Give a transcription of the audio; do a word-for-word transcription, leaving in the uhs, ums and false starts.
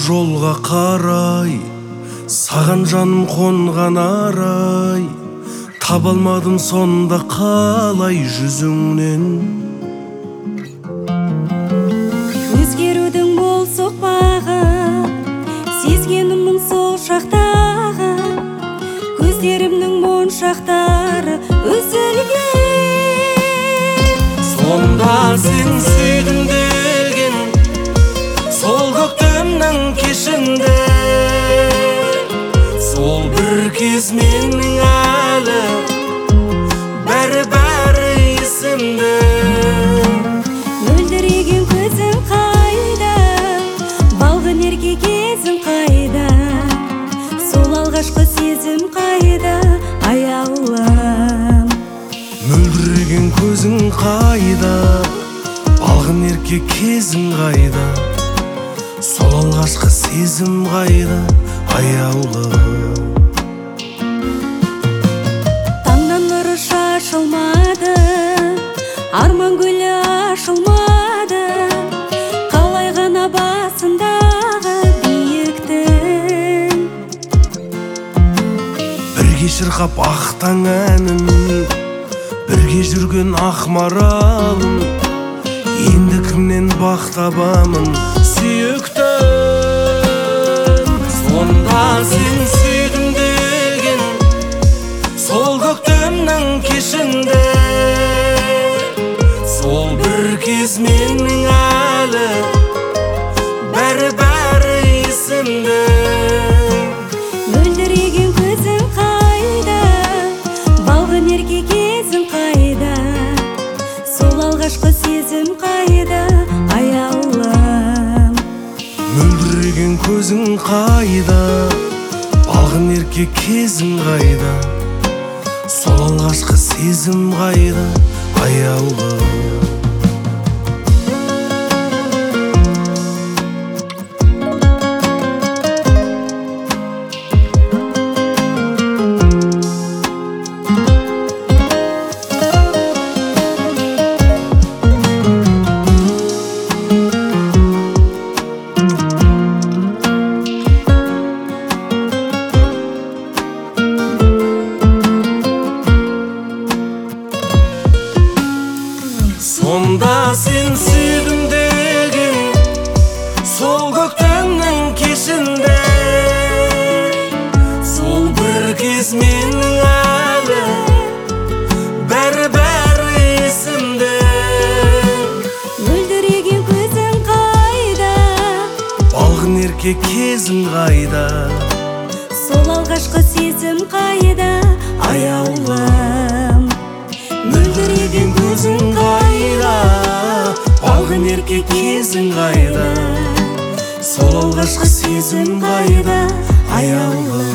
жолға қарай, саған жаным қонған арай, таба алмадым сонда қалай жүзіңнен. Өзгерудің бол соқпағы, сезгенімнің сол шақтағы, көздерімнің моншақтары үзілген. Сонда сен сүйдім деген сол көктемнің кешінде, сол бір кез менің әлі бәрі-бәрі есімде. Мөлдіреген көзің қайда, балғын ерке кезің қайда, сол алғашқы сезім қайда, аяулым. Мөлдіреген көзің қайда, балғын ерке кезің қайда, сол алғашқы сезім қайда, аяулым. Таңнан нұры шашылмады, арман гүлі ашылмады, қалай ғана басындағы биіктің. Бірге шырқап ақ таң әнін, бірге жүрген ақ маралым, енді кімнен бақ табамын сүйіктім. Сонда сен сүйдім деген сол көктемнің кешінде, сол бір кез менің әлі бәрі-бәрі есімде. Мөлдіреген көзің қайда, балғын ерке кезің қайда, сол алғашқы сезім қайда, аяулым. Мөлдіреген көзің қайда, балғын ерке кезің қайда, сол алғашқы сезім қайда, аяулым. Сонда сен сүйдім деген сол көктемнің кешінде, сол бір кез менің әлі бәрі-бәрі есімде. Мөлдіреген көзің қайда, балғын ерке кезің қайда, сол алғашқы сезім қайда, аяулым. мөлдіреген көзің қайда, балғын ерке кезің қайда, сол алғашқы сезім қайда, аяулым.